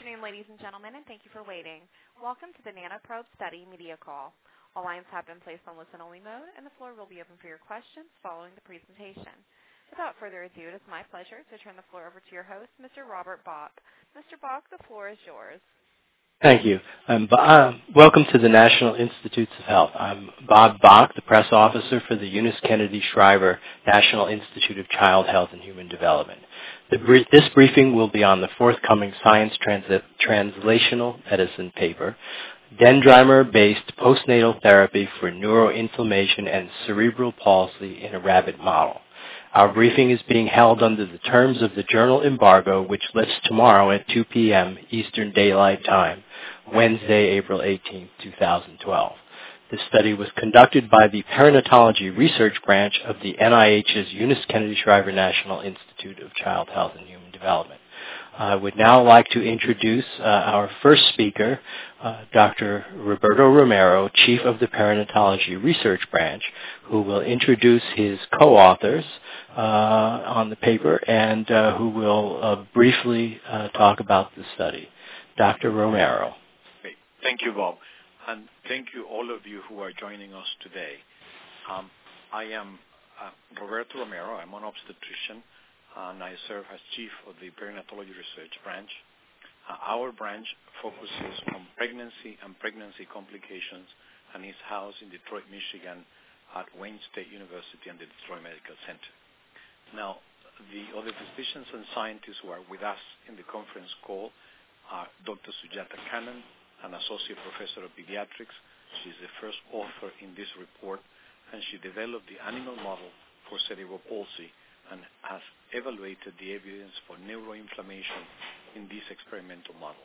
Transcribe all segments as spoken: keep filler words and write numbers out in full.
afternoon, ladies and gentlemen, and thank you for waiting. Welcome to the NanoProbe Study Media Call. All lines have been placed on listen-only mode, and the floor will be open for your questions following the presentation. Without further ado, it is my pleasure to turn the floor over to your host, Mister Robert Bach. Mister Bach, the floor is yours. Thank you. Um, uh, welcome to the National Institutes of Health. I'm Bob Bach, the press officer for the Eunice Kennedy Shriver National Institute of Child Health and Human Development. The br- this briefing will be on the forthcoming Science Trans- Translational Medicine paper, Dendrimer-based postnatal therapy for neuroinflammation and cerebral palsy in a rabbit model. Our briefing is being held under the terms of the journal embargo, which lifts tomorrow at two p.m. Eastern Daylight Time, Wednesday, April eighteenth, twenty twelve. This study was conducted by the Perinatology Research Branch of the N I H's Eunice Kennedy Shriver National Institute of Child Health and Human Development. I would now like to introduce uh, our first speaker, uh, Doctor Roberto Romero, Chief of the Perinatology Research Branch, who will introduce his co-authors uh, on the paper and uh, who will uh, briefly uh, talk about the study. Doctor Romero. Great. Thank you, Bob. And thank you all of you who are joining us today. Um, I am uh, Roberto Romero. I'm an obstetrician, and I serve as chief of the Perinatology Research Branch. Uh, our branch focuses on pregnancy and pregnancy complications and is housed in Detroit, Michigan at Wayne State University and the Detroit Medical Center. Now, the other physicians and scientists who are with us in the conference call are Doctor Sujata Kannan, an associate professor of pediatrics. She's the first author in this report, and she developed the animal model for cerebral palsy and has evaluated the evidence for neuroinflammation in this experimental model.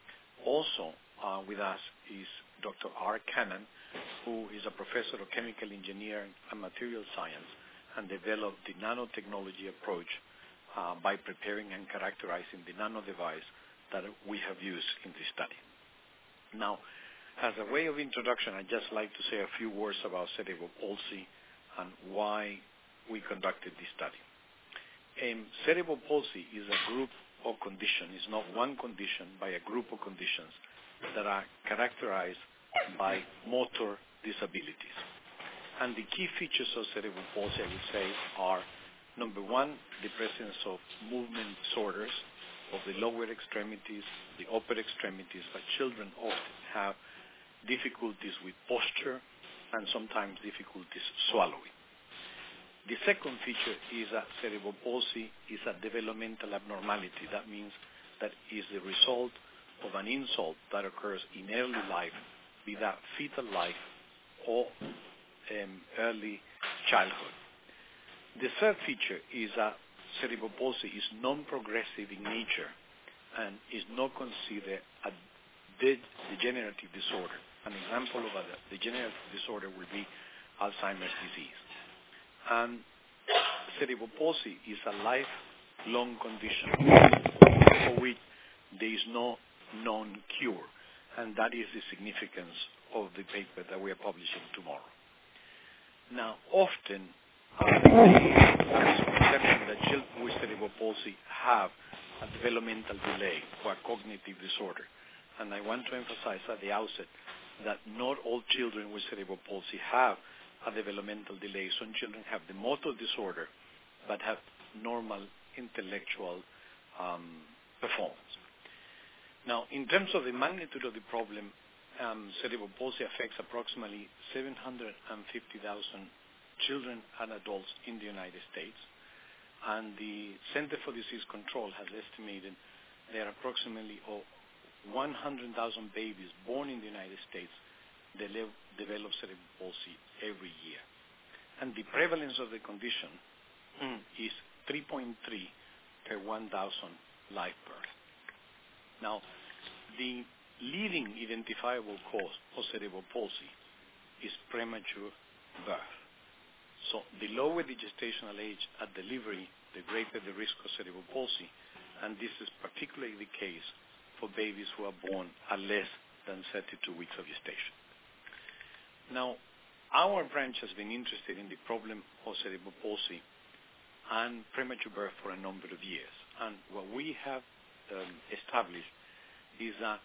Also uh, with us is Doctor R. Kannan, who is a professor of chemical engineering and material science and developed the nanotechnology approach uh, by preparing and characterizing the nano device that we have used in this study. Now, as a way of introduction, I'd just like to say a few words about cerebral palsy and why we conducted this study. Um, cerebral palsy is a group of conditions. It's not one condition, by a group of conditions that are characterized by motor disabilities. And the key features of cerebral palsy, I would say, are, number one, the presence of movement disorders of the lower extremities, the upper extremities, but children often have difficulties with posture and sometimes difficulties swallowing. The second feature is that cerebral palsy is a developmental abnormality. That means that is the result of an insult that occurs in early life, be that fetal life or um, early childhood. The third feature is that cerebral palsy is non-progressive in nature and is not considered a de- degenerative disorder. An example of a degenerative disorder would be Alzheimer's disease. And cerebral palsy is a lifelong condition for which there is no known cure, and that is the significance of the paper that we are publishing tomorrow. Now, often there is a perception that children with cerebral palsy have a developmental delay or a cognitive disorder, and I want to emphasize at the outset that not all children with cerebral palsy have a developmental delay. Some children have the motor disorder but have normal intellectual um, performance. Now, in terms of the magnitude of the problem, um, cerebral palsy affects approximately seven hundred fifty thousand children and adults in the United States, and the Center for Disease Control has estimated there are approximately one hundred thousand babies born in the United States that develop cerebral palsy every year. And the prevalence of the condition mm. is three point three per one thousand live births. Now, the leading identifiable cause of cerebral palsy is premature birth. So the lower the gestational age at delivery, the greater the risk of cerebral palsy, and this is particularly the case for babies who are born at less than thirty-two weeks of gestation. Now, our branch has been interested in the problem of cerebral palsy and premature birth for a number of years. And what we have um, established is that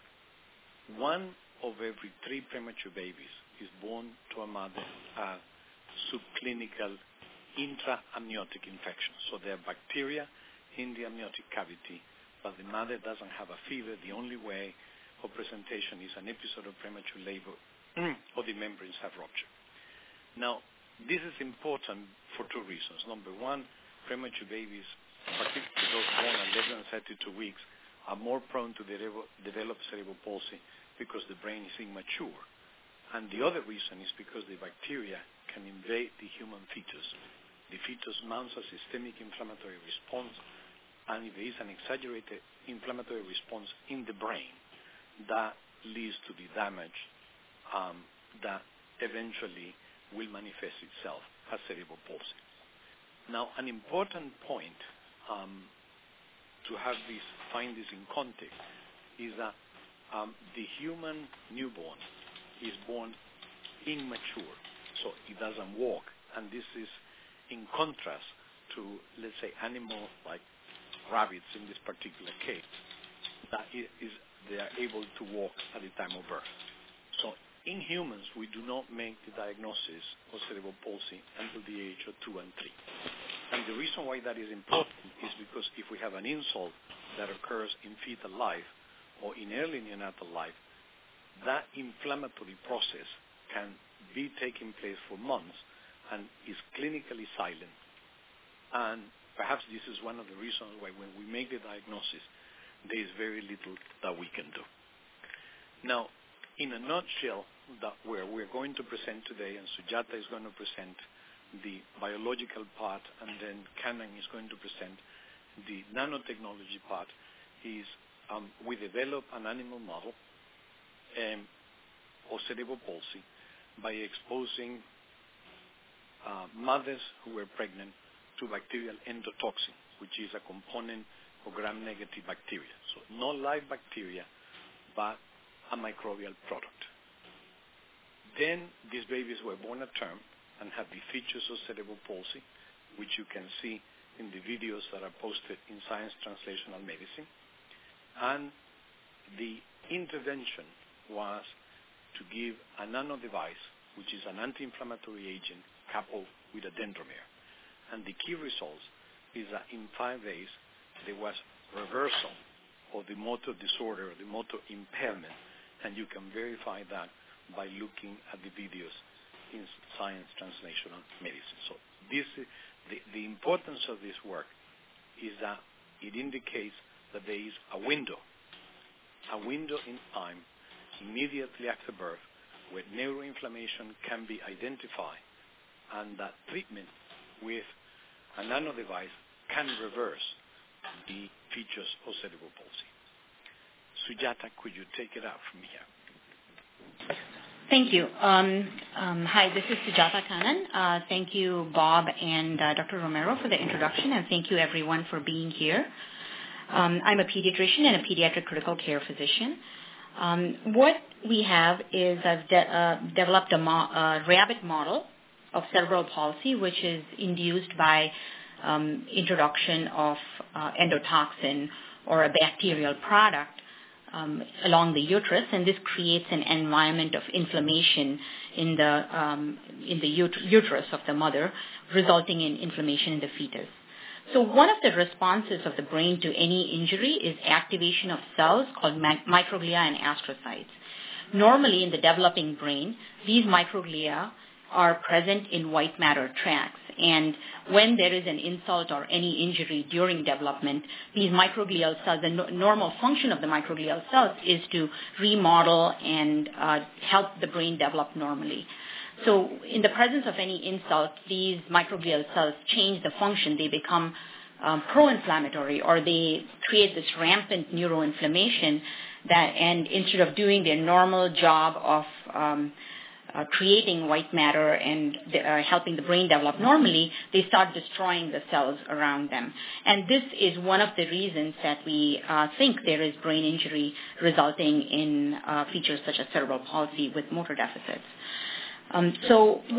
one of every three premature babies is born to a mother uh, subclinical intra-amniotic infection. So there are bacteria in the amniotic cavity, but the mother doesn't have a fever. The only way of presentation is an episode of premature labor or the membranes have ruptured. Now, this is important for two reasons. Number one, premature babies, particularly those born at less than thirty-two weeks, are more prone to de- develop cerebral palsy because the brain is immature. And the other reason is because the bacteria can invade the human fetus. The fetus mounts a systemic inflammatory response, and if there is an exaggerated inflammatory response in the brain, that leads to the damage um, that eventually will manifest itself as cerebral palsy. Now, an important point um, to have this, find this in context is that um, the human newborn is born immature, so it doesn't walk, and this is in contrast to, let's say, animals like rabbits in this particular case, that is they are able to walk at the time of birth. So in humans, we do not make the diagnosis of cerebral palsy until the age of two and three. And the reason why that is important is because if we have an insult that occurs in fetal life or in early neonatal life, that inflammatory process can be taking place for months and is clinically silent. And perhaps this is one of the reasons why when we make the diagnosis, there is very little that we can do. Now, in a nutshell, that where we're going to present today, and Sujata is going to present the biological part, and then Kannan is going to present the nanotechnology part, is um, we develop an animal model um, of cerebral palsy by exposing uh, mothers who were pregnant to bacterial endotoxin, which is a component of gram-negative bacteria. So not live bacteria, but a microbial product. Then these babies were born at term and had the features of cerebral palsy, which you can see in the videos that are posted in Science Translational Medicine. And the intervention was to give a nano device, which is an anti-inflammatory agent coupled with a dendromere. And the key results is that in five days, there was reversal of the motor disorder, the motor impairment, and you can verify that by looking at the videos in Science Translational Medicine. So this is the, the importance of this work is that it indicates that there is a window, a window in time immediately after birth where neuroinflammation can be identified, and that treatment with a nano device can reverse the features of cerebral palsy. Sujata, could you take it out from here? Thank you. Um, um, hi, this is Sujata Kannan. Uh, thank you, Bob and uh, Doctor Romero, for the introduction, and thank you, everyone, for being here. Um, I'm a pediatrician and a pediatric critical care physician. Um, what we have is I've de- uh, developed a mo- uh, rabbit model of cerebral palsy, which is induced by um, introduction of uh, endotoxin or a bacterial product um, along the uterus, and this creates an environment of inflammation in the um, in the ut- uterus of the mother, resulting in inflammation in the fetus. So one of the responses of the brain to any injury is activation of cells called mi- microglia and astrocytes. Normally in the developing brain, these microglia are present in white matter tracts. And when there is an insult or any injury during development, these microglial cells, the no- normal function of the microglial cells is to remodel and uh, help the brain develop normally. So in the presence of any insult, these microglial cells change the function. They become um, pro-inflammatory, or they create this rampant neuroinflammation that, and instead of doing their normal job of um, uh, creating white matter and uh, helping the brain develop normally, they start destroying the cells around them. And this is one of the reasons that we uh, think there is brain injury resulting in uh, features such as cerebral palsy with motor deficits. Um, so what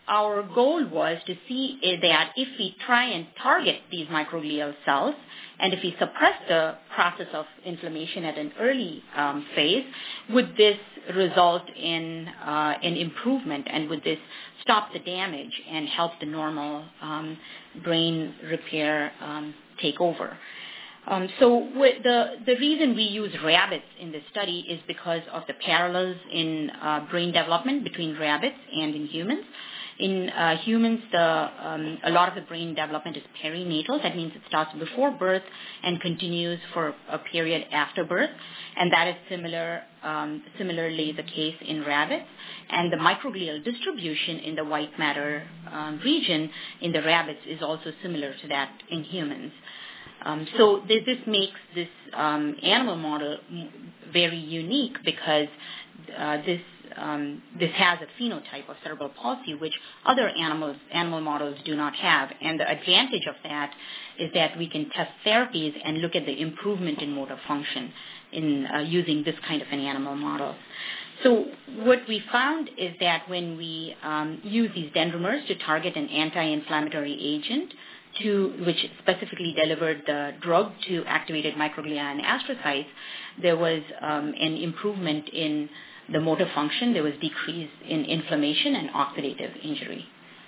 our goal was to see that if we try and target these microglial cells, and if we suppress the process of inflammation at an early um, phase, would this result in uh, an improvement, and would this stop the damage and help the normal um, brain repair um, take over? Um, so w- the, the reason we use rabbits in this study is because of the parallels in uh, brain development between rabbits and in humans. In uh, humans, the, um, a lot of the brain development is perinatal. That means it starts before birth and continues for a period after birth, and that is similar, um, similarly the case in rabbits. And the microglial distribution in the white matter um, region in the rabbits is also similar to that in humans. Um, so this, this makes this um, animal model very unique because uh, this um, this has a phenotype of cerebral palsy, which other animals animal models do not have. And the advantage of that is that we can test therapies and look at the improvement in motor function in uh, using this kind of an animal model. So what we found is that when we um, use these dendrimers to target an anti-inflammatory agent, to, which specifically delivered the drug to activated microglia and astrocytes, there was um, an improvement in the motor function. There was decrease in inflammation and oxidative injury.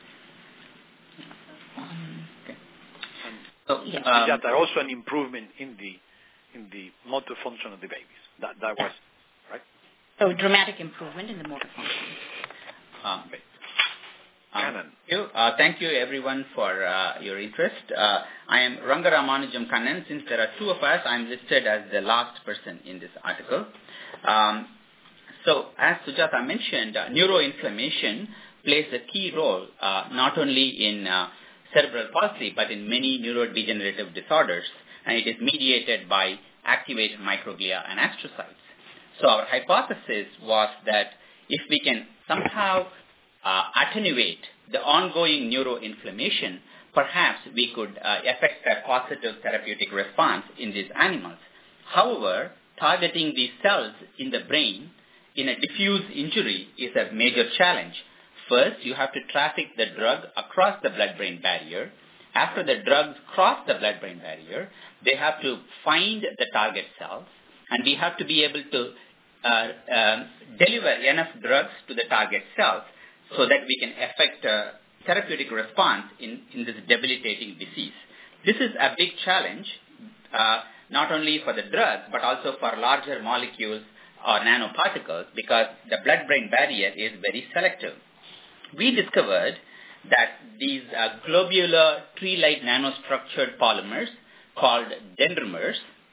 Um, okay. So, yeah. um, yeah, there also an improvement in the in the motor function of the babies. That that was right. So dramatic improvement in the motor function. Um, Um, thank you. Uh, thank you, everyone, for uh, your interest. Uh, I am Rangaramanujam Kannan. Since there are two of us, I am listed as the last person in this article. Um, so, as Sujata mentioned, uh, neuroinflammation plays a key role uh, not only in uh, cerebral palsy, but in many neurodegenerative disorders, and it is mediated by activated microglia and astrocytes. So, our hypothesis was that if we can somehow Uh, attenuate the ongoing neuroinflammation, perhaps we could uh, effect a positive therapeutic response in these animals. However, targeting these cells in the brain in a diffuse injury is a major challenge. First, you have to traffic the drug across the blood-brain barrier. After the drugs cross the blood-brain barrier, they have to find the target cells, and we have to be able to uh, uh, deliver enough drugs to the target cells so that we can effect a therapeutic response in, in this debilitating disease. This is a big challenge, uh, not only for the drug, but also for larger molecules or nanoparticles, because the blood-brain barrier is very selective. We discovered that these uh, globular tree-like nanostructured polymers called dendrimers,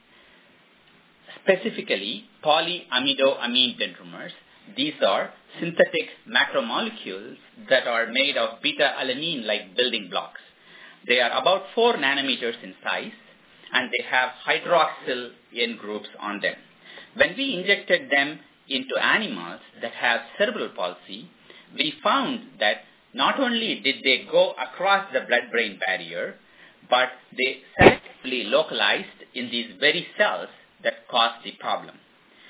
specifically polyamidoamine dendrimers, these are synthetic macromolecules that are made of beta-alanine-like building blocks. They are about four nanometers in size, and they have hydroxyl N groups on them. When we injected them into animals that have cerebral palsy, we found that not only did they go across the blood-brain barrier, but they selectively localized in these very cells that cause the problem.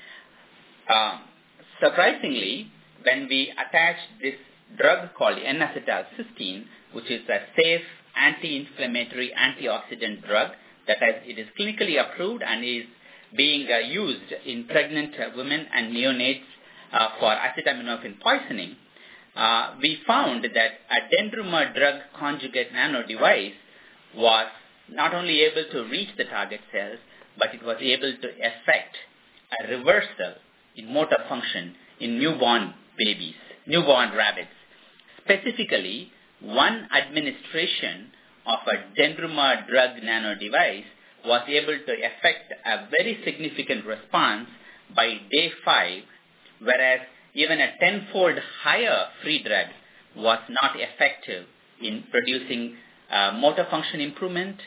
Um, Surprisingly, when we attached this drug called N-acetylcysteine, which is a safe anti-inflammatory antioxidant drug that has, it is clinically approved and is being uh, used in pregnant uh, women and neonates uh, for acetaminophen poisoning, uh, we found that a dendrimer drug conjugate nano device was not only able to reach the target cells, but it was able to effect a reversal in motor function in newborn babies, newborn rabbits. Specifically, one administration of a dendrimer drug nano device was able to effect a very significant response by day five, whereas even a tenfold higher free drug was not effective in producing uh, motor function improvement,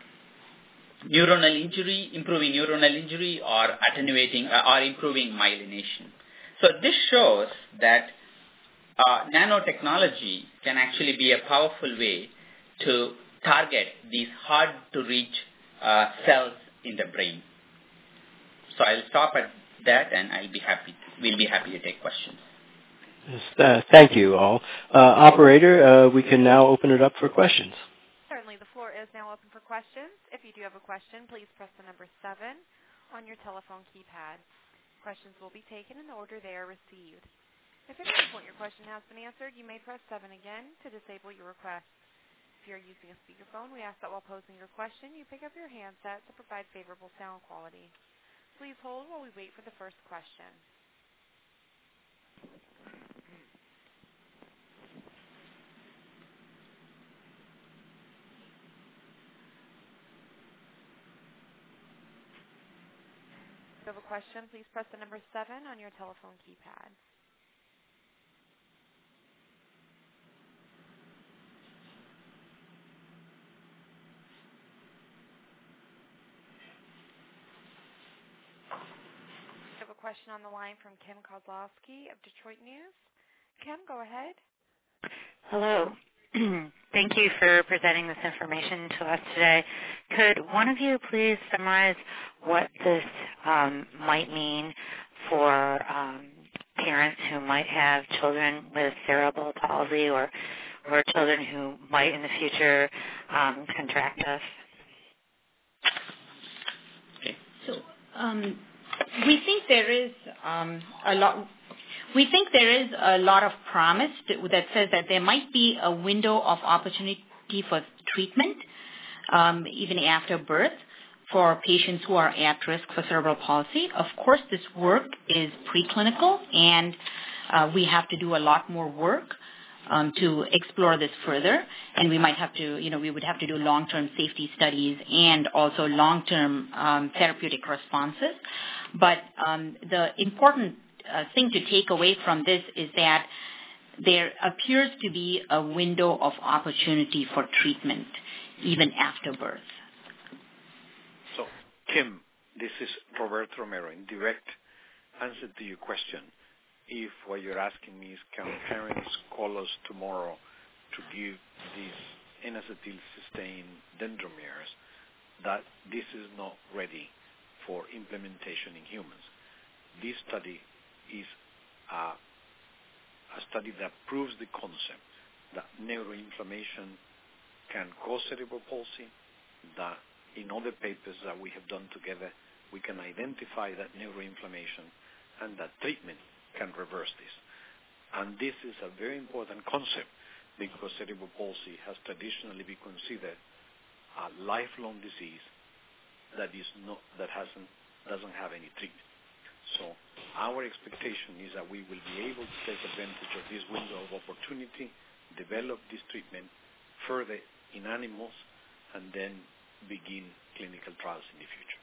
neuronal injury, improving neuronal injury, or attenuating uh, or improving myelination. So this shows that uh, nanotechnology can actually be a powerful way to target these hard-to-reach uh, cells in the brain. So I'll stop at that, and I'll be happy. To, we'll be happy to take questions. Yes, uh, thank you all. Uh, operator, uh, we can now open it up for questions. Certainly. The floor is now open for questions. If you do have a question, please press the number seven on your telephone keypad. Questions will be taken in the order they are received. If at any point your question has been answered, you may press seven again to disable your request. If you are using a speakerphone, we ask that while posing your question, you pick up your handset to provide favorable sound quality. Please hold while we wait for the first question. If you have a question, please press the number seven on your telephone keypad. We have a question on the line from Kim Kozlowski of Detroit News. Kim, go ahead. Hello. Thank you for presenting this information to us today. Could one of you please summarize what this um, might mean for um, parents who might have children with cerebral palsy or, or children who might in the future um, contract this? Okay. So um, we think there is um, a lot... We think there is a lot of promise that says that there might be a window of opportunity for treatment um, even after birth for patients who are at risk for cerebral palsy. Of course, this work is preclinical, and uh, we have to do a lot more work um, to explore this further. And we might have to, you know, we would have to do long-term safety studies and also long-term um, therapeutic responses. But um, the important Uh, thing to take away from this is that there appears to be a window of opportunity for treatment even after birth. So, Kim, this is Roberto Romero. In direct answer to your question, if what you're asking me is can parents call us tomorrow to give these N-acetylcysteine dendromeres, that this is not ready for implementation in humans. This study is a, a study that proves the concept that neuroinflammation can cause cerebral palsy, that in other papers that we have done together, we can identify that neuroinflammation and that treatment can reverse this. And this is a very important concept because cerebral palsy has traditionally been considered a lifelong disease that is not, that hasn't, doesn't have any treatment. So our expectation is that we will be able to take advantage of this window of opportunity, develop this treatment further in animals, and then begin clinical trials in the future.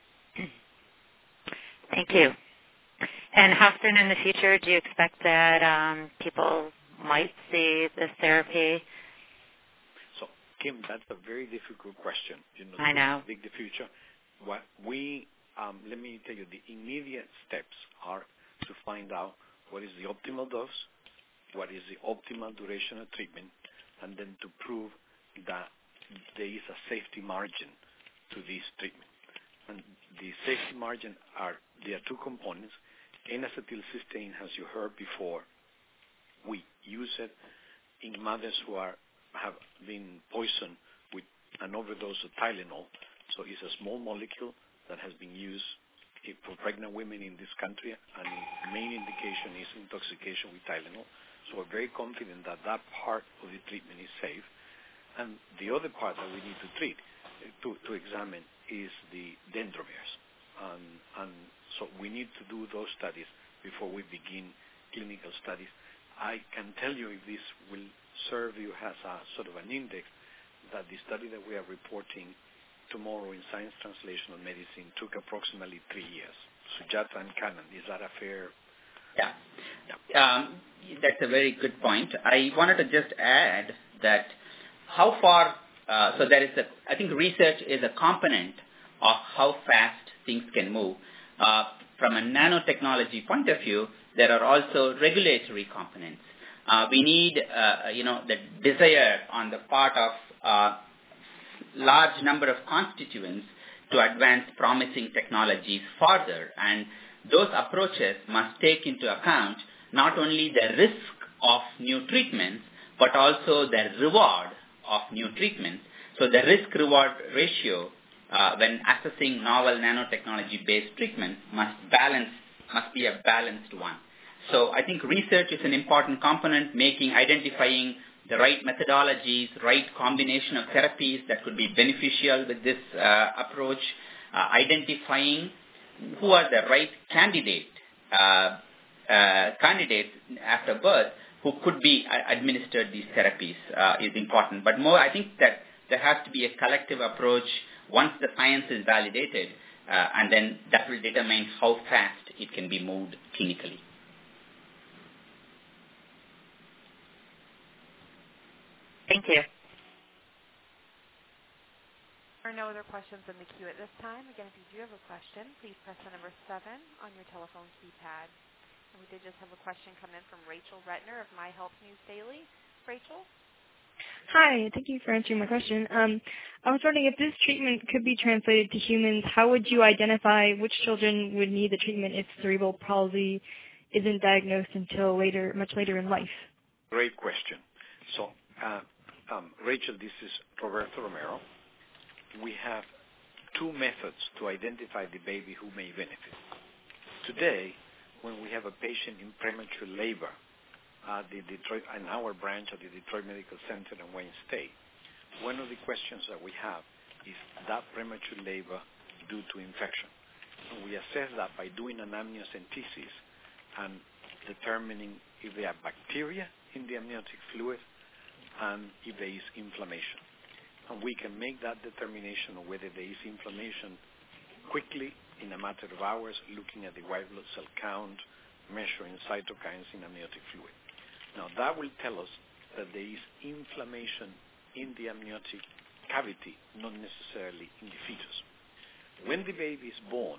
Thank you. And how soon in the future do you expect that um, people might see this therapy? So, Kim, that's a very difficult question. You know, I know. To predict the future. What we Um, let me tell you, the immediate steps are to find out what is the optimal dose, what is the optimal duration of treatment, and then to prove that there is a safety margin to this treatment. And the safety margin are, there are two components. N-acetylcysteine, as you heard before, we use it in mothers who are have been poisoned with an overdose of Tylenol. So it's a small molecule that has been used for pregnant women in this country, and the main indication is intoxication with Tylenol. So we're very confident that that part of the treatment is safe. And the other part that we need to treat, to, to examine, is the dendromeres. And, and so we need to do those studies before we begin clinical studies. I can tell you, if this will serve you as a sort of an index, that the study that we are reporting tomorrow in Science Translational Medicine took approximately three years. Sujata and Kannan, is that a fair? Yeah, yeah. Um, that's a very good point. I wanted to just add that how far, uh, so there is a, I think research is a component of how fast things can move. Uh, from a nanotechnology point of view, there are also regulatory components. Uh, we need, uh, you know, the desire on the part of uh, large number of constituents to advance promising technologies further, and those approaches must take into account not only the risk of new treatments, but also the reward of new treatments. So the risk-reward ratio uh, when assessing novel nanotechnology-based treatments must balance, must be a balanced one. So I think research is an important component, making, identifying the right methodologies, right combination of therapies that could be beneficial with this uh, approach, uh, identifying who are the right candidate, uh, uh, candidates after birth who could be uh, administered these therapies uh, is important. But more, I think that there has to be a collective approach once the science is validated, uh, and then that will determine how fast it can be moved clinically. Thank you. There are no other questions in the queue at this time. Again, if you do have a question, please press the number seven on your telephone keypad. And we did just have a question come in from Rachel Retner of My Health News Daily. Rachel? Hi, thank you for answering my question. Um, I was wondering if this treatment could be translated to humans, how would you identify which children would need the treatment if cerebral palsy isn't diagnosed until later, much later in life? Great question. So, uh, um, Rachel, this is Roberto Romero. We have two methods to identify the baby who may benefit. Today, when we have a patient in premature labor, Uh, the Detroit, in our branch at the Detroit Medical Center in Wayne State, one of the questions that we have is that premature labor due to infection. And we assess that by doing an amniocentesis and determining if there are bacteria in the amniotic fluid and if there is inflammation. And we can make that determination of whether there is inflammation quickly in a matter of hours, looking at the white blood cell count, measuring cytokines in amniotic fluid. Now, that will tell us that there is inflammation in the amniotic cavity, not necessarily in the fetus. When the baby is born,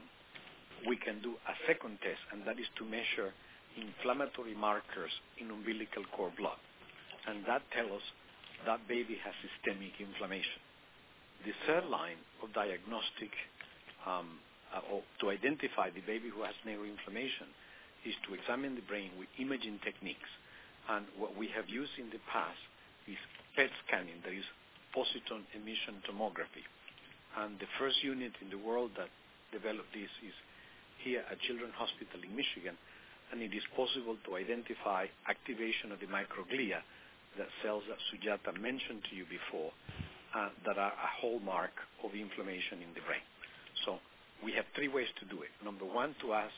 we can do a second test, and that is to measure inflammatory markers in umbilical cord blood. And that tells us that baby has systemic inflammation. The third line of diagnostic um, uh, or to identify the baby who has neuroinflammation is to examine the brain with imaging techniques. And what we have used in the past is P E T scanning, that is positron emission tomography. And the first unit in the world that developed this is here at Children's Hospital in Michigan, and it is possible to identify activation of the microglia, that cells that Sujata mentioned to you before, uh, that are a hallmark of inflammation in the brain. So we have three ways to do it. Number one, to ask,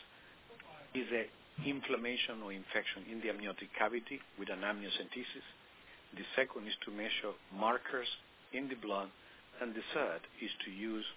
is there inflammation or infection in the amniotic cavity with an amniocentesis? The second is to measure markers in the blood. And the third is to use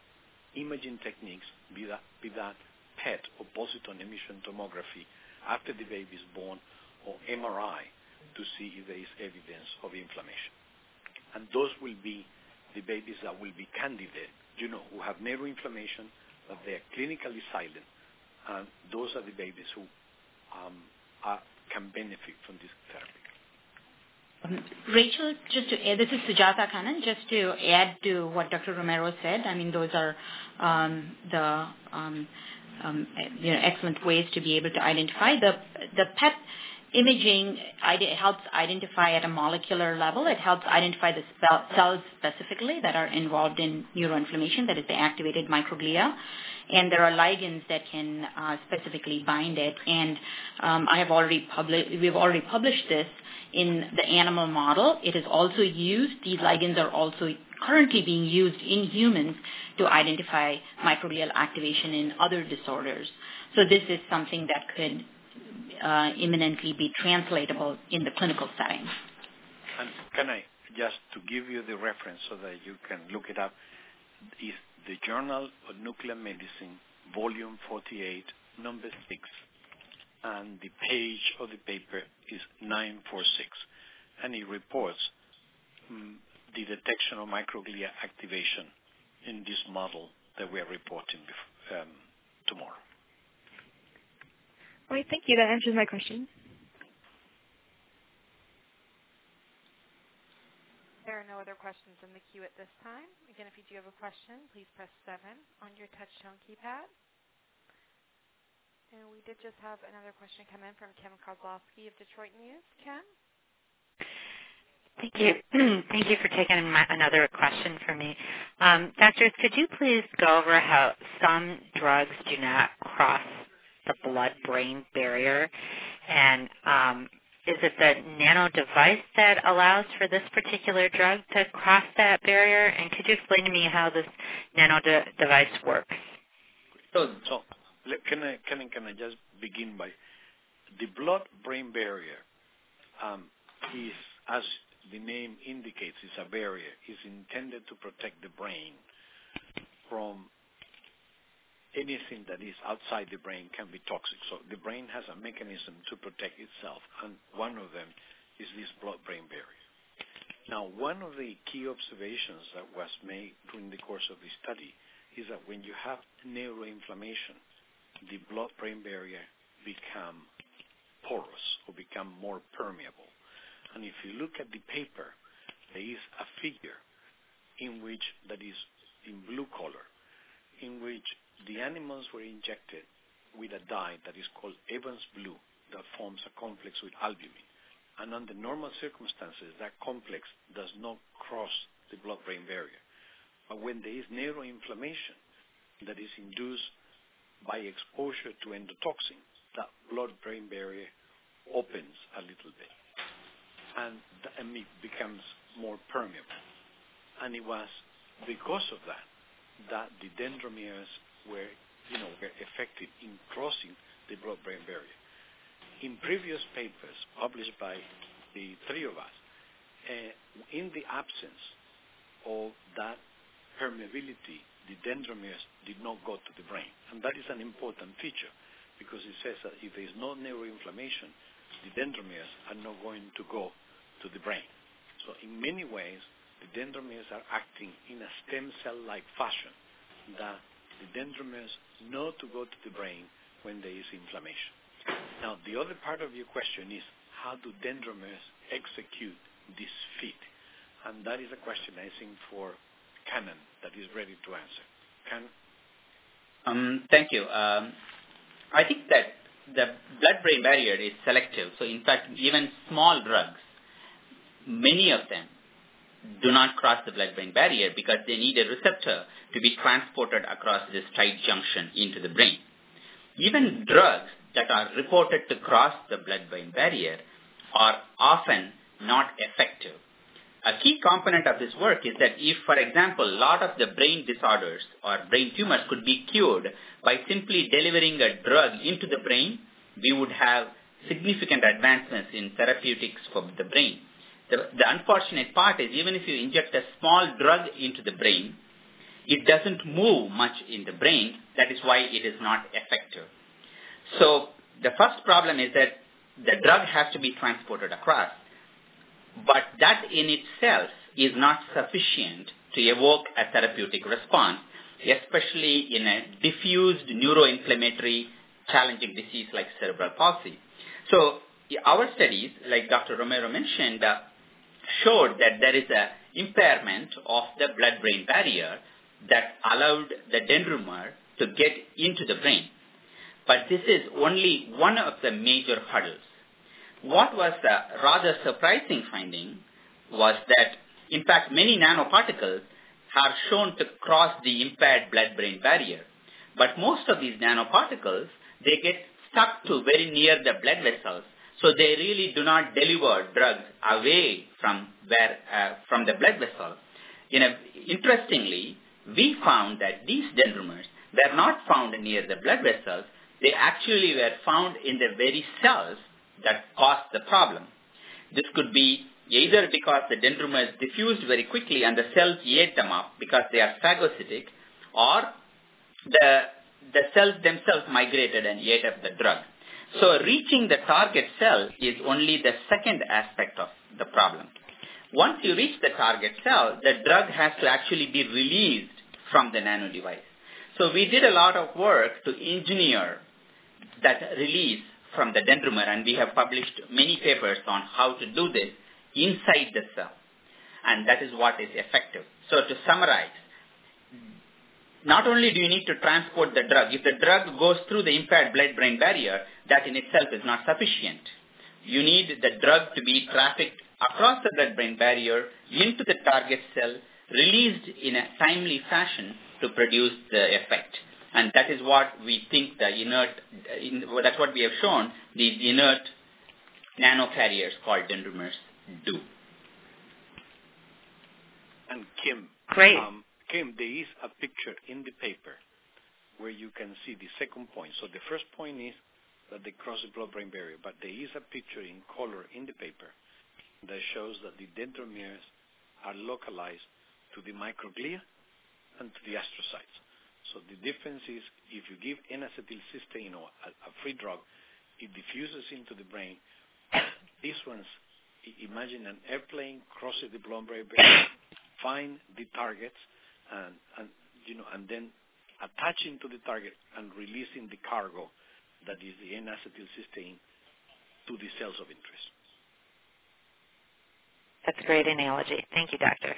imaging techniques, be that, be that P E T or positron emission tomography after the baby is born, or M R I, to see if there is evidence of inflammation. And those will be the babies that will be candidate, you know, who have neuroinflammation, but they are clinically silent. And those are the babies who um, are, can benefit from this therapy. Um, Rachel, just to add, this is Sujata Kannan, just to add to what Doctor Romero said. I mean, those are um, the um, um, you know, excellent ways to be able to identify. The, the P E T imaging helps identify at a molecular level. It helps identify the cells specifically that are involved in neuroinflammation, that is the activated microglia. And there are ligands that can uh, specifically bind it. And um, I have already published, we've already published this in the animal model. It is also used, these ligands are also currently being used in humans to identify microglial activation in other disorders. So this is something that could uh, imminently be translatable in the clinical setting. And can I, just to give you the reference so that you can look it up, is the Journal of Nuclear Medicine, volume forty-eight, number six, and the page of the paper is nine forty-six, and it reports um, the detection of microglia activation in this model that we are reporting before, um, tomorrow. All right, thank you. That answers my question. There are no other questions in the queue at this time. Again, if you do have a question, please press seven on your touch-tone keypad. And we did just have another question come in from Kim Kozlowski of Detroit News. Kim? Thank you. Thank you for taking my, another question from me. Um, doctors, could you please go over how some drugs do not cross the blood-brain barrier? And um, is it the nano device that allows for this particular drug to cross that barrier? And could you explain to me how this nano de- device works? So, so can, I, can, I, can I just begin by the blood-brain barrier um, is, as the name indicates, is a barrier. It's intended to protect the brain from anything that is outside the brain can be toxic. So the brain has a mechanism to protect itself, and one of them is this blood-brain barrier. Now, one of the key observations that was made during the course of the study is that when you have neuroinflammation, the blood-brain barrier become porous or become more permeable. And if you look at the paper, there is a figure in which, that is in blue color, in which the animals were injected with a dye that is called Evans blue that forms a complex with albumin. And under normal circumstances, that complex does not cross the blood-brain barrier. But when there is neuroinflammation that is induced by exposure to endotoxin, that blood-brain barrier opens a little bit. And, and it becomes more permeable. And it was because of that that the dendromeres were, you know, were effective in crossing the blood-brain barrier. In previous papers published by the three of us, uh, in the absence of that permeability, the dendromeres did not go to the brain. And that is an important feature because it says that if there is no neuroinflammation, the dendromeres are not going to go to the brain. So in many ways, the dendromeres are acting in a stem cell-like fashion that the dendromeres know to go to the brain when there is inflammation. Now, the other part of your question is, how do dendromeres execute this feat? And that is a question, I think, for Cannon that is ready to answer. Cannon? Um, thank you. Um, I think that the blood-brain barrier is selective. So, in fact, even small drugs, many of them do not cross the blood-brain barrier because they need a receptor to be transported across this tight junction into the brain. Even drugs that are reported to cross the blood-brain barrier are often not effective. A key component of this work is that if, for example, a lot of the brain disorders or brain tumors could be cured by simply delivering a drug into the brain, we would have significant advancements in therapeutics for the brain. The, the unfortunate part is even if you inject a small drug into the brain, it doesn't move much in the brain. That is why it is not effective. So the first problem is that the drug has to be transported across. But that in itself is not sufficient to evoke a therapeutic response, especially in a diffused neuroinflammatory challenging disease like cerebral palsy. So our studies, like Doctor Romero mentioned, uh, showed that there is an impairment of the blood-brain barrier that allowed the dendromer to get into the brain. But this is only one of the major hurdles. What was a rather surprising finding was that, in fact, many nanoparticles are shown to cross the impaired blood-brain barrier. But most of these nanoparticles, they get stuck to very near the blood vessels, so they really do not deliver drugs away from where uh, from the blood vessel. You know, interestingly, we found that these dendromers were not found near the blood vessels. They actually were found in the very cells that caused the problem. This could be either because the dendromers diffused very quickly and the cells ate them up because they are phagocytic, or the, the cells themselves migrated and ate up the drug. So reaching the target cell is only the second aspect of the problem. Once you reach the target cell, the drug has to actually be released from the nano device. So we did a lot of work to engineer that release from the dendromer, and we have published many papers on how to do this inside the cell. And that is what is effective. So to summarize, not only do you need to transport the drug, if the drug goes through the impaired blood-brain barrier, that in itself is not sufficient. You need the drug to be trafficked across the blood-brain barrier into the target cell, released in a timely fashion to produce the effect. And that is what we think the inert, in, well, that's what we have shown, these inert nanocarriers called dendrimers do. And Kim, Great. Um, Kim, there is a picture in the paper where you can see the second point. So the first point is that they cross the blood-brain barrier, but there is a picture in color in the paper that shows that the dendrimers are localized to the microglia and to the astrocytes. So the difference is if you give N-acetylcysteine or a, a free drug, it diffuses into the brain. These ones, imagine an airplane crosses the blood-brain barrier, find the targets, and, and you know, and then attaching to the target and releasing the cargo, that is the N-acetylcysteine, to the cells of interest. That's a great analogy. Thank you, Doctor.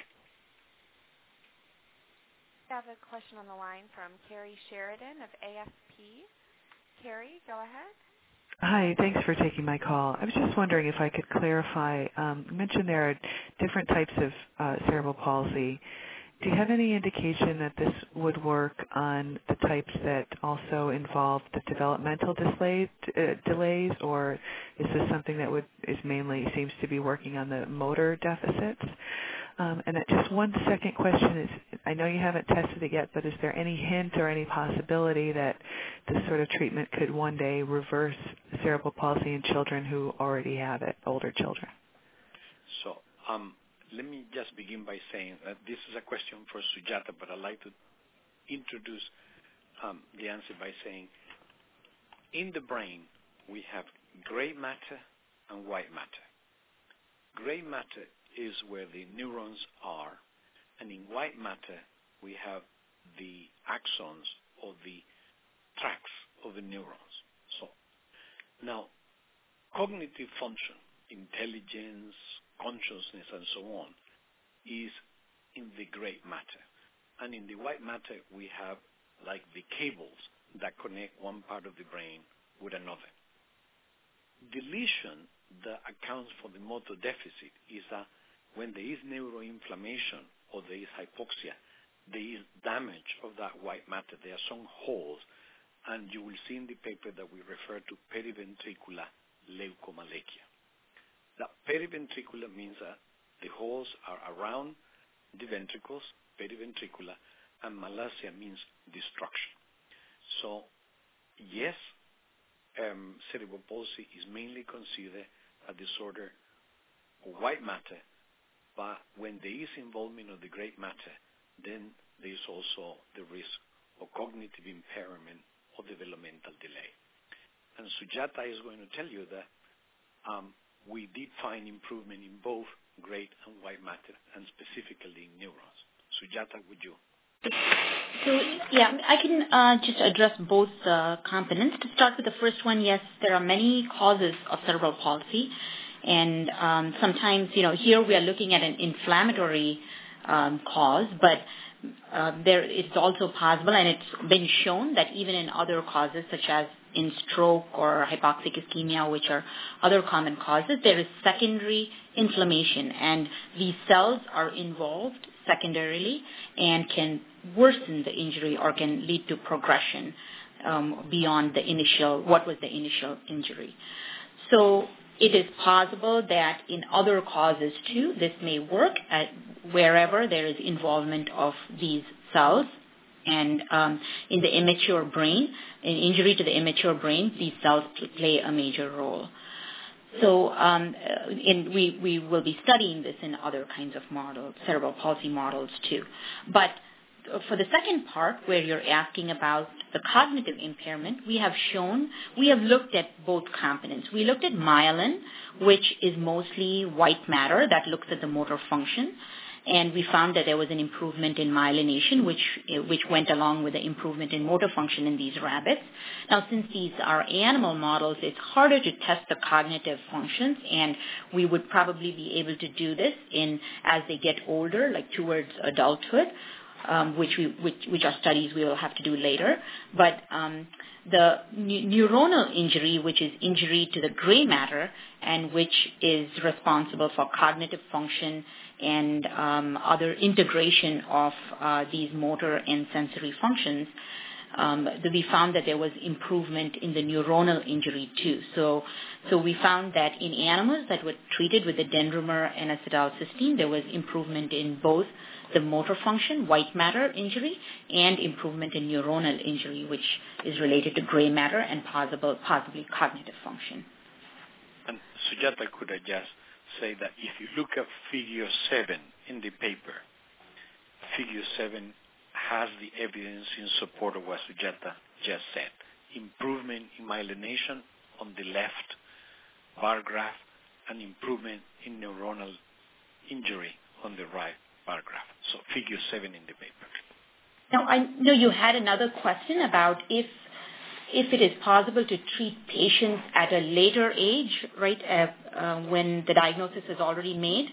I have a question on the line from Carrie Sheridan of A F P. Carrie, go ahead. Hi, thanks for taking my call. I was just wondering if I could clarify. Um, you mentioned there are different types of uh, cerebral palsy. Do you have any indication that this would work on the types that also involve the developmental delays, uh, delays, or is this something that would is mainly seems to be working on the motor deficits? Um, and just one second question is, I know you haven't tested it yet, but is there any hint or any possibility that this sort of treatment could one day reverse cerebral palsy in children who already have it, older children? So um, let me just begin by saying that this is a question for Sujata, but I'd like to introduce um, the answer by saying in the brain we have gray matter and white matter. Gray matter is where the neurons are, and in white matter we have the axons or the tracks of the neurons. So now cognitive function, intelligence, consciousness, and so on, is in the gray matter. And in the white matter we have like the cables that connect one part of the brain with another. Deletion that accounts for the motor deficit is that when there is neuroinflammation or there is hypoxia, there is damage of that white matter. There are some holes, and you will see in the paper that we refer to periventricular leukomalacia. That periventricular means that the holes are around the ventricles, periventricular, and malacia means destruction. So, yes, um, cerebral palsy is mainly considered a disorder of white matter, but when there is involvement of the gray matter, then there is also the risk of cognitive impairment or developmental delay. And Sujata is going to tell you that um, we did find improvement in both gray and white matter, and specifically in neurons. Sujata, would you? So, yeah, I can uh, just address both uh, components. To start with the first one, yes, there are many causes of cerebral palsy. And um, sometimes, you know, here we are looking at an inflammatory um, cause, but uh, there it's also possible, and it's been shown that even in other causes, such as in stroke or hypoxic ischemia, which are other common causes, there is secondary inflammation, and these cells are involved secondarily and can worsen the injury or can lead to progression um, beyond the initial, what was the initial injury. So it is possible that in other causes too, this may work at wherever there is involvement of these cells. And um, in the immature brain, in injury to the immature brain, these cells play a major role. So um, in, we, we will be studying this in other kinds of models, cerebral palsy models too. But for the second part, where you're asking about the cognitive impairment, we have shown, we have looked at both components. We looked at myelin, which is mostly white matter that looks at the motor function, and we found that there was an improvement in myelination, which which went along with the improvement in motor function in these rabbits. Now, since these are animal models, it's harder to test the cognitive functions, and we would probably be able to do this in as they get older, like towards adulthood. um, which, we, which, which are studies we will have to do later. But um, the ne- neuronal injury, which is injury to the gray matter and which is responsible for cognitive function and um, other integration of uh, these motor and sensory functions, um, we found that there was improvement in the neuronal injury too. So, so we found that in animals that were treated with the dendromer and acetylcysteine, there was improvement in both the motor function, white matter injury, and improvement in neuronal injury, which is related to gray matter and possible, possibly cognitive function. And Sujata, could I just say that if you look at figure seven in the paper, figure seven has the evidence in support of what Sujata just said. Improvement in myelination on the left bar graph and improvement in neuronal injury on the right bar graph. So figure seven in the paper. Now, I know you had another question about if if it is possible to treat patients at a later age, right, uh, uh, when the diagnosis is already made.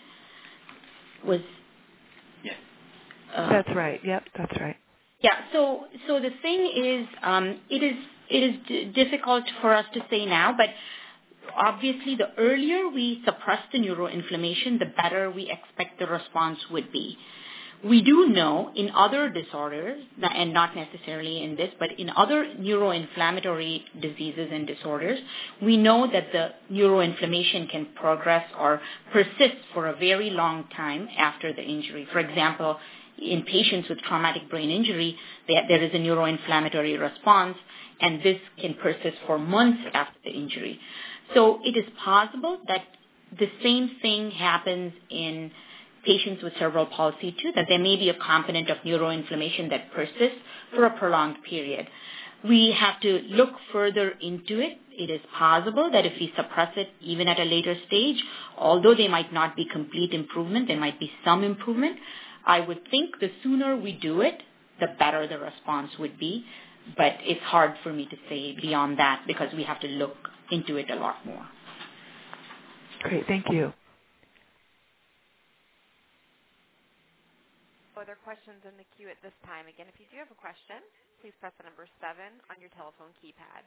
Was Yes. Uh, that's right. Yep, that's right. Yeah. So, so the thing is, um, it is it is d- difficult for us to say now, but obviously, the earlier we suppress the neuroinflammation, the better we expect the response would be. We do know in other disorders, and not necessarily in this, but in other neuroinflammatory diseases and disorders, we know that the neuroinflammation can progress or persist for a very long time after the injury. For example, in patients with traumatic brain injury, there is a neuroinflammatory response, and this can persist for months after the injury. So it is possible that the same thing happens in patients with cerebral palsy too, that there may be a component of neuroinflammation that persists for a prolonged period. We have to look further into it. It is possible that if we suppress it even at a later stage, although there might not be complete improvement, there might be some improvement. I would think the sooner we do it, the better the response would be. But it's hard for me to say beyond that because we have to look into it a lot more. Great, thank you. Other questions in the queue at this time. Again, if you do have a question, please press the number seven on your telephone keypad.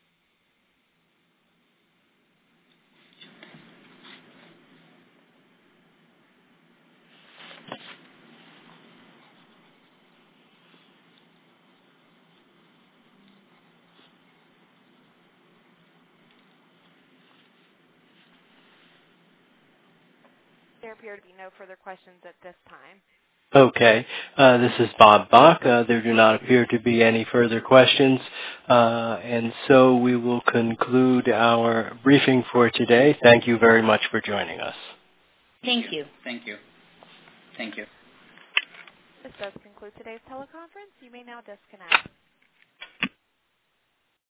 There appear to be no further questions at this time. Okay. Uh, this is Bob Bach. Uh, there do not appear to be any further questions. Uh, and so we will conclude our briefing for today. Thank you very much for joining us. Thank you. Thank you. Thank you. This does conclude today's teleconference. You may now disconnect.